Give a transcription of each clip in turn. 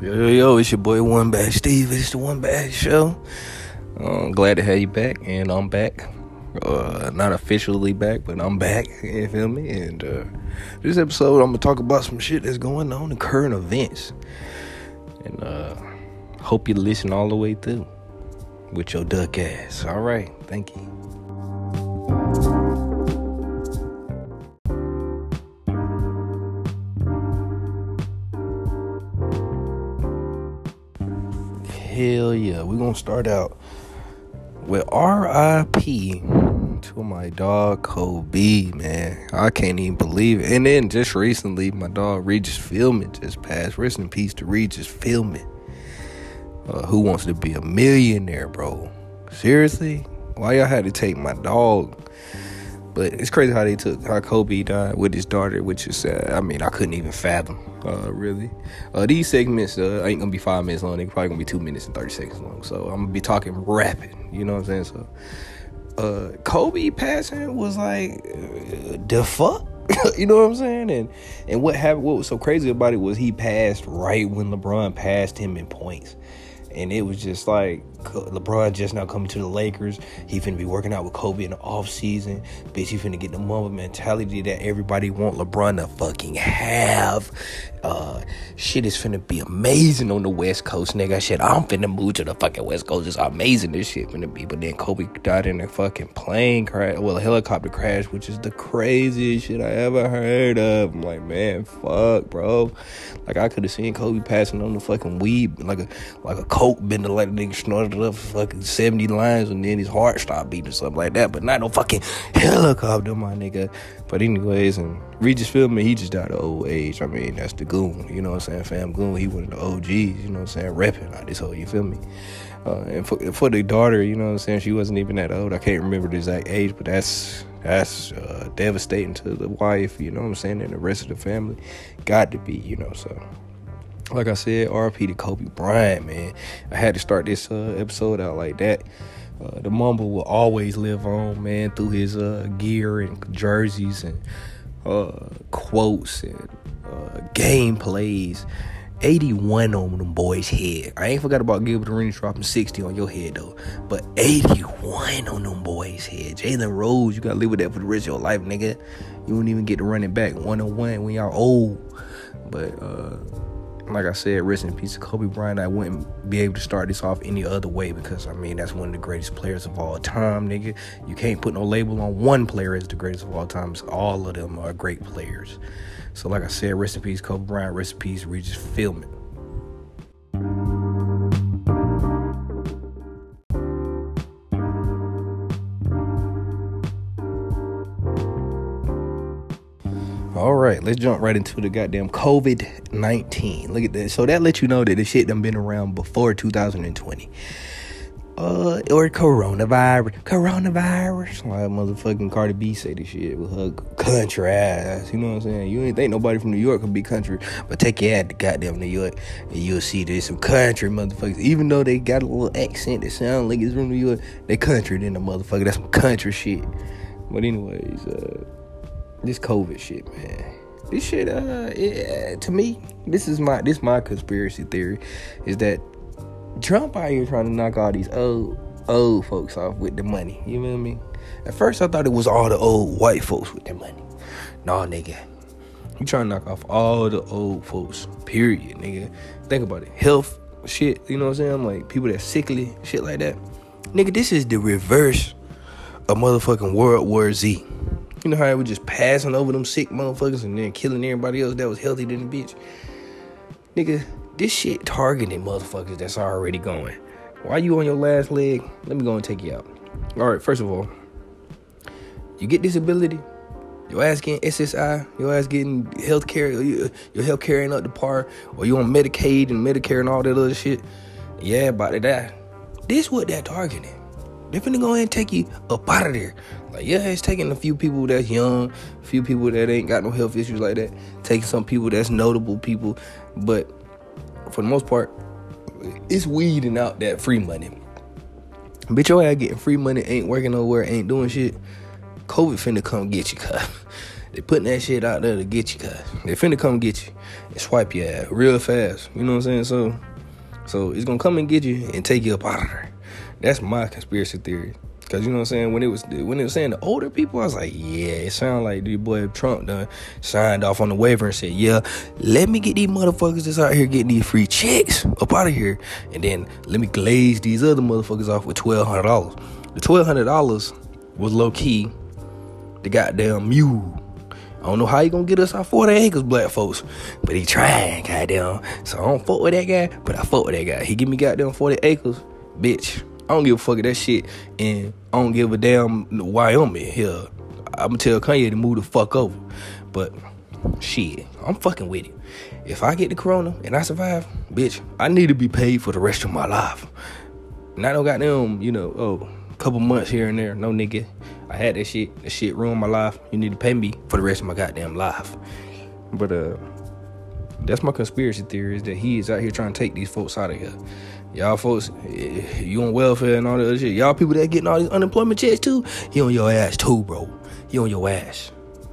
Yo, it's your boy One Bag Steve. It's the One Bag Show. Glad to have you back, and I'm back. Not officially back, but I'm back. You feel me? And this episode, I'm gonna talk about some shit that's going on in current events, and hope you listen all the way through with your duck ass. All right, thank you. Hell yeah, we're gonna start out with R.I.P. to my dog Kobe, man. I can't even believe it. And then just recently, my dog Regis Philbin just passed. Rest in peace to Regis Philbin. Who wants to be a millionaire, bro? Seriously? Why y'all had to take my dog? But it's crazy how Kobe died with his daughter, which is, I couldn't even fathom, really. These segments ain't gonna be 5 minutes long. They're probably gonna be 2 minutes and 30 seconds long. So I'm gonna be talking rapid, you know what I'm saying? So, Kobe passing was like, the fuck? You know what I'm saying? And what happened, what was so crazy about it was he passed right when LeBron passed him in points. And it was just like, LeBron just now coming to the Lakers. He finna be working out with Kobe in the offseason. Bitch, he finna get the Mamba mentality that everybody want LeBron to fucking have. Shit is finna be amazing on the West Coast, nigga. Shit, I'm finna move to the fucking West Coast. It's amazing this shit finna be. But then Kobe died in a fucking plane crash. Well, a helicopter crash, which is the craziest shit I ever heard of. I'm like, man, fuck, bro. Like, I could have seen Kobe passing on the fucking weed, like a coke bender, like a nigga snorted up fucking 70 lines and then his heart stopped beating or something like that. But not no fucking helicopter, my nigga. But anyways, and Regis Philbin, he just died of old age. I mean, that's the goon, you know what I'm saying? Fam Goon, he one of the OGs, you know what I'm saying? Repping out this whole, you feel me? And for the daughter, you know what I'm saying? She wasn't even that old. I can't remember the exact age, but that's devastating to the wife, you know what I'm saying? And the rest of the family got to be, you know, so. Like I said, R.P. to Kobe Bryant, man. I had to start this episode out like that. The Mamba will always live on, man, through his gear and jerseys and quotes and gameplays. 81 on them boys' head. I ain't forgot about Gilbert Arenas dropping 60 on your head, though. But 81 on them boys' head. Jalen Rose, you gotta live with that for the rest of your life, nigga. You won't even get to run it back 101 when y'all old. But, like I said, rest in peace to Kobe Bryant. I wouldn't be able to start this off any other way because, that's one of the greatest players of all time, nigga. You can't put no label on one player as the greatest of all time. All of them are great players. So, like I said, rest in peace, Kobe Bryant. Rest in peace, Regis Philbin. All right, let's jump right into the goddamn COVID-19. Look at that. So that lets you know that this shit done been around before 2020. Or coronavirus. Like motherfucking Cardi B say this shit with her country ass. You know what I'm saying? You ain't think nobody from New York could be country, but take your ass to goddamn New York and you'll see there's some country motherfuckers. Even though they got a little accent that sound like it's from New York, they country than the motherfucker. That's some country shit. But anyways, this COVID shit, man. This shit, to me, this my conspiracy theory, is that Trump out here trying to knock all these old folks off with the money. You know what I mean? At first, I thought it was all the old white folks with their money. Nah, nigga. He trying to knock off all the old folks, period, nigga. Think about it. Health shit, you know what I'm saying? Like, people that's sickly, shit like that. Nigga, this is the reverse of motherfucking World War Z. You know how it was just passing over them sick motherfuckers and then killing everybody else that was healthy than the bitch? Nigga, this shit targeting motherfuckers that's already going. While you on your last leg, let me go and take you out. All right, first of all, you get disability, your ass getting SSI, your ass getting health care, your health care ain't up to par, or you on Medicaid and Medicare and all that other shit. Yeah, about to die. This what they're targeting. They're finna go ahead and take you up out of there. Like, yeah, it's taking a few people that's young, a few people that ain't got no health issues like that, taking some people that's notable people, but for the most part, it's weeding out that free money. Bitch, your ass getting free money, ain't working nowhere, ain't doing shit. COVID finna come get you, cuz. They putting that shit out there to get you, cuz. They finna come get you and swipe your ass real fast. You know what I'm saying? So it's gonna come and get you and take you up out of there. That's my conspiracy theory. Cause you know what I'm saying, when it was saying the older people, I was like, yeah, it sounded like the boy Trump done signed off on the waiver and said, yeah, let me get these motherfuckers that's out here getting these free checks up out of here, and then let me glaze these other motherfuckers off with $1,200. The $1,200 was low key the goddamn mule. I don't know how he gonna get us our 40 acres, black folks, but he trying, goddamn. So I don't fuck with that guy, but I fuck with that guy. He give me goddamn 40 acres, bitch. I don't give a fuck of that shit, and I don't give a damn Wyoming. Here, I'ma tell Kanye to move the fuck over. But shit, I'm fucking with it. If I get the corona and I survive, bitch, I need to be paid for the rest of my life. And I don't got them, a couple months here and there. No, nigga, I had that shit. That shit ruined my life. You need to pay me for the rest of my goddamn life. But that's my conspiracy theory, is that he is out here trying to take these folks out of here. Y'all folks, you on welfare and all that other shit. Y'all people that getting all these unemployment checks too, he on your ass too, bro. He on your ass.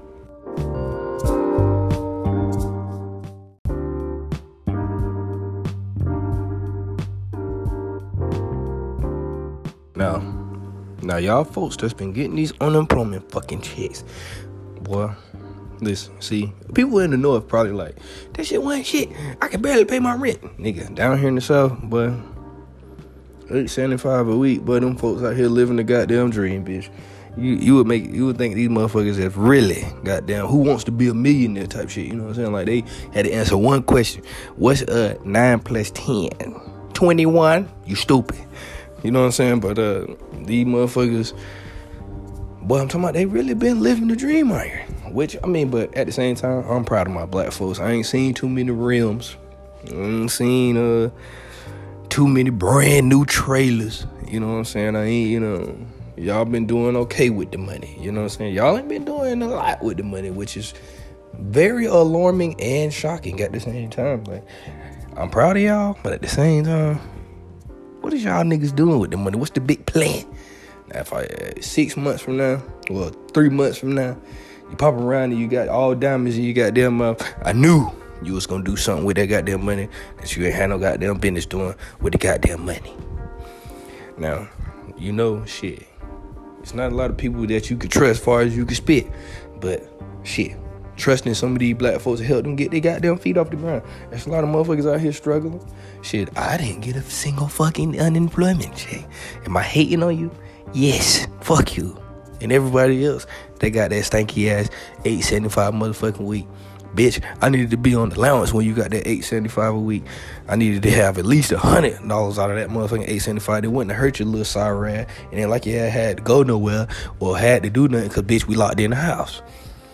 Now y'all folks that's been getting these unemployment fucking checks, boy, listen, see, people in the north probably like, that shit wasn't shit. I can barely pay my rent. Nigga, down here in the south, boy, $8.75 a week, but them folks out here living the goddamn dream, bitch. You would think these motherfuckers have really goddamn who wants to be a millionaire type shit. You know what I'm saying? Like, they had to answer one question. What's 9 plus 10? 21? You stupid. You know what I'm saying? But these motherfuckers, boy, I'm talking about, they really been living the dream out here. Which, I mean, but at the same time, I'm proud of my black folks. I ain't seen too many rims. I ain't seen too many brand new trailers. You know what I'm saying? I ain't, y'all been doing okay with the money. You know what I'm saying? Y'all ain't been doing a lot with the money, which is very alarming and shocking at the same time. Like, I'm proud of y'all, but at the same time, what is y'all niggas doing with the money? What's the big plan? Now, if 6 months from now, well, 3 months from now, you pop around and you got all diamonds and you got them I knew you was gonna do something with that goddamn money that you ain't had no goddamn business doing with the goddamn money. Now, shit, it's not a lot of people that you could trust as far as you can spit, but shit, trusting some of these black folks to help them get their goddamn feet off the ground. There's a lot of motherfuckers out here struggling. Shit, I didn't get a single fucking unemployment check. Am I hating on you? Yes, fuck you. And everybody else, they got that stanky ass $8.75 motherfucking week. Bitch, I needed to be on the allowance when you got that $8.75 a week. I needed to have at least $100 out of that motherfucking $8.75. It wouldn't have hurt your little sorry ass. And then like you had to go nowhere or had to do nothing because, bitch, we locked in the house.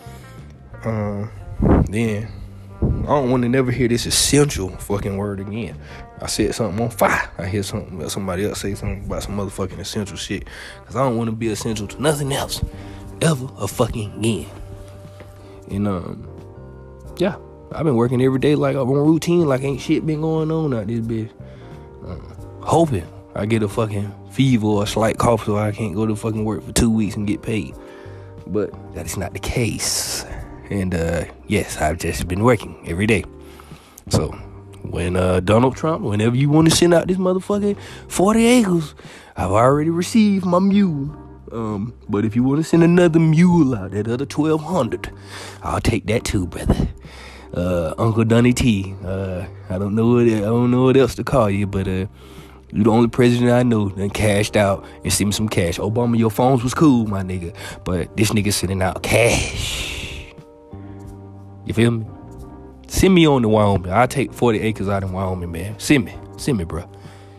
Then I don't want to never hear this essential fucking word again. I said something on fire. I hear somebody else say something about some motherfucking essential shit. Because I don't want to be essential to nothing else ever a fucking again. And yeah, I've been working every day like I'm on routine, like ain't shit been going on out this bitch. Hoping I get a fucking fever or a slight cough so I can't go to fucking work for 2 weeks and get paid. But that is not the case. And yes, I've just been working every day. So when Donald Trump, whenever you want to send out this motherfucking 40 acres, I've already received my mule. But if you want to send another mule out, that other 1,200, I'll take that too, brother. Uncle Donnie T. I don't know what else to call you, but you the only president I know that cashed out and sent me some cash. Obama, your phones was cool, my nigga, but this nigga sending out cash. You feel me? Send me on to Wyoming. I'll take 40 acres out in Wyoming, man. Send me, bro.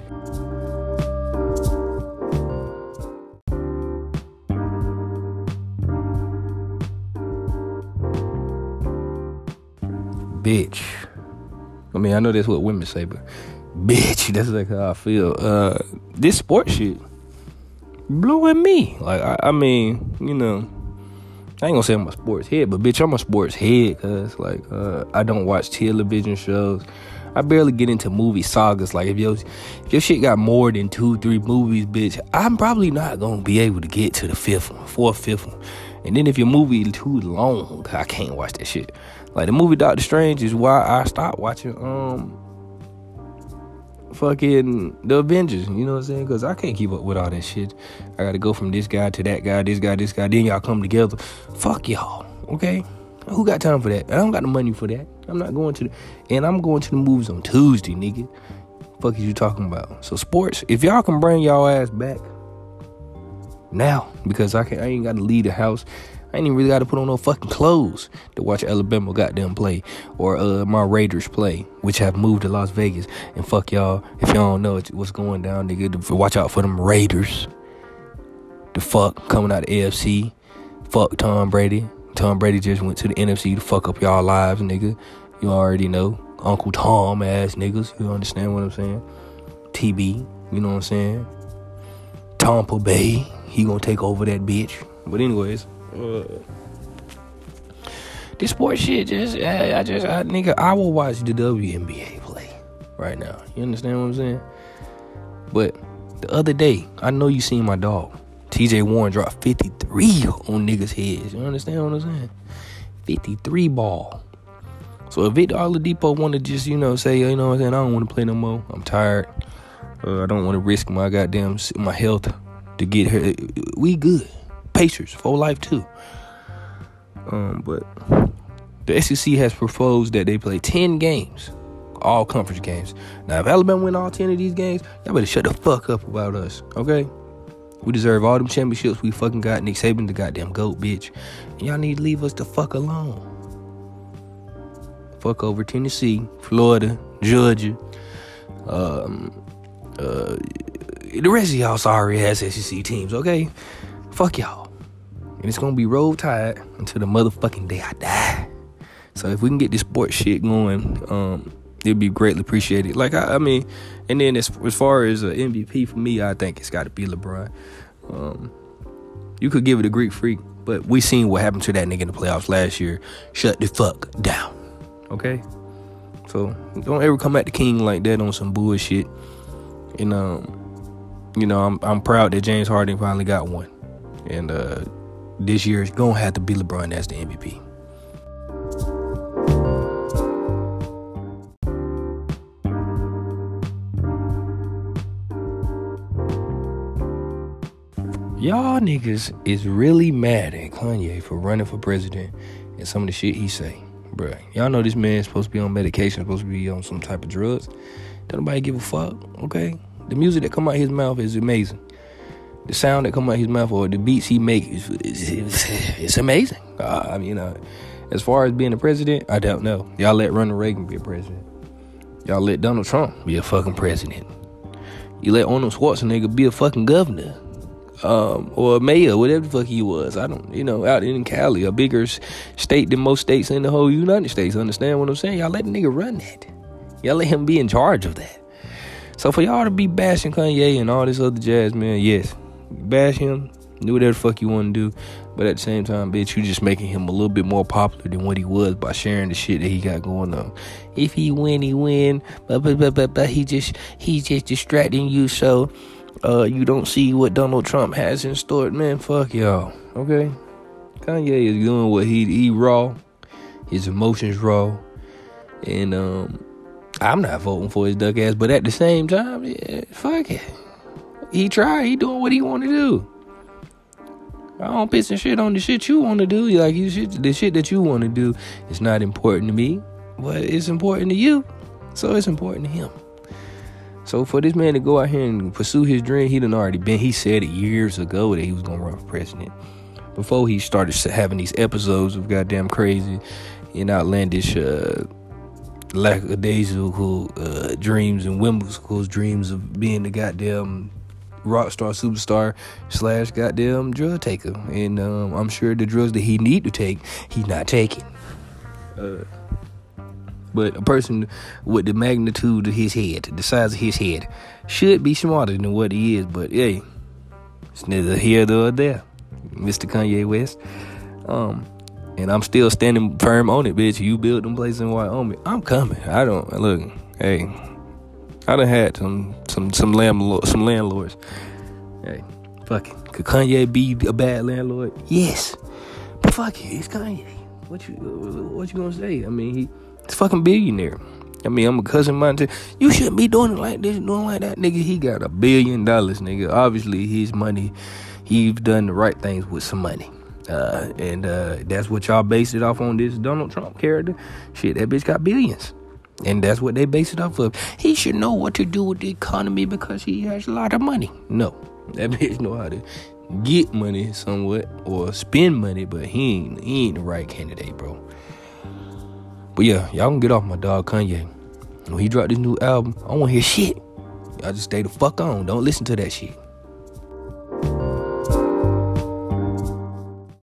Bitch. I mean, I know that's what women say, but bitch, that's like how I feel. This sports shit blowing me. Like, I mean, I ain't gonna say I'm a sports head, but bitch, I'm a sports head, cause like I don't watch television shows. I barely get into movie sagas. Like if your shit got more than 2-3 movies, bitch, I'm probably not gonna be able to get to the 5th one. And then if your movie is too long, I can't watch that shit. Like the movie Doctor Strange is why I stopped watching fucking the Avengers. You know what I'm saying? Because I can't keep up with all that shit. I gotta go from this guy to that guy, this guy. Then y'all come together. Fuck y'all. Okay? Who got time for that? I don't got the money for that. I'm not going to and I'm going to the movies on Tuesday, nigga. Fuck is you talking about? So sports, if y'all can bring y'all ass back now, because I ain't got to leave the house. I ain't even really got to put on no fucking clothes to watch Alabama goddamn play or my Raiders play, which have moved to Las Vegas. And fuck y'all, if y'all don't know what's going down, nigga, watch out for them Raiders. The fuck coming out of AFC. Fuck Tom Brady. Tom Brady just went to the NFC to fuck up y'all lives, nigga. You already know. Uncle Tom ass niggas. You understand what I'm saying? TB, you know what I'm saying? Tampa Bay. He gonna take over that bitch. But anyways, this sports shit nigga, I will watch the WNBA play right now. You understand what I'm saying? But the other day, I know you seen my dog. TJ Warren dropped 53 on niggas' heads. You understand what I'm saying? 53 ball. So if Victor Oladipo want to just, say, you know what I'm saying, I don't want to play no more. I'm tired. I don't want to risk my health to get her. We good. Pacers for life too. But the SEC has proposed that they play 10 games, all conference games. Now, if Alabama win all 10 of these games, y'all better shut the fuck up about us, okay? We deserve all them championships we fucking got. Nick Saban, the goddamn GOAT, bitch. And y'all need to leave us the fuck alone. Fuck over Tennessee, Florida, Georgia, the rest of y'all sorry ass SEC teams, okay? Fuck y'all. And it's gonna be roll tide until the motherfucking day I die. So if we can get this sports shit going, it'd be greatly appreciated. Like I mean, and then as far as MVP for me, I think it's got to be LeBron. You could give it a Greek freak, but we seen what happened to that nigga in the playoffs last year. Shut the fuck down, okay? So don't ever come at the king like that on some bullshit. And I'm proud that James Harden finally got one. And this year it's gonna have to be LeBron as the MVP. Y'all niggas is really mad at Kanye for running for president and some of the shit he say. Bruh, y'all know this man's supposed to be on medication, supposed to be on some type of drugs. Don't nobody give a fuck, okay? The music that come out his mouth is amazing. The sound that come out his mouth or the beats he makes it's amazing. As far as being a president, I don't know. Y'all let Ronald Reagan be a president. Y'all let Donald Trump be a fucking president. You let Arnold Schwarzenegger be a fucking governor. Or a mayor, whatever the fuck he was. I don't, out in Cali, a bigger state than most states in the whole United States. Understand what I'm saying? Y'all let the nigga run that. Y'all let him be in charge of that. So for y'all to be bashing Kanye and all this other jazz, man, yes, bash him, do whatever the fuck you want to do. But at the same time, bitch, you just making him a little bit more popular than what he was by sharing the shit that he got going on. If he win, he win. But he just distracting you so you don't see what Donald Trump has in store. Man, fuck y'all, okay? Kanye is doing what he raw. His emotions raw. And I'm not voting for his duck ass, but at the same time, yeah, fuck it. He tried. He doing what he want to do. I don't piss and shit on the shit you want to do. Like the shit that you want to do is not important to me, but it's important to you. So it's important to him. So for this man to go out here and pursue his dream, he said it years ago that he was going to run for president. Before he started having these episodes of goddamn crazy and outlandish lackadaisical dreams and whimsical dreams of being the goddamn rock star superstar / goddamn drug taker. And I'm sure the drugs that he need to take, he's not taking. But a person with the magnitude of his head, the size of his head, should be smarter than what he is. But hey, it's neither here nor there, Mr. Kanye West. And I'm still standing firm on it, bitch. You built them places in Wyoming, I'm coming. I done had some landlords. Hey, fuck it. Could Kanye be a bad landlord? Yes. But fuck it, it's Kanye. What you gonna say? I mean, he's a fucking billionaire. I mean, I'm a cousin of mine too. You shouldn't be doing it like this, doing like that, nigga. He got $1 billion, nigga. Obviously, his money, he's done the right things with some money. And that's what y'all base it off on, this Donald Trump character. Shit, that bitch got billions. And that's what they base it off of. He should know what to do with the economy because he has a lot of money. No, that bitch know how to get money somewhat or spend money, but he ain't the right candidate, bro. But yeah, y'all can get off my dog Kanye. When he dropped this new album, I don't want to hear shit. Y'all just stay the fuck on. Don't listen to that shit.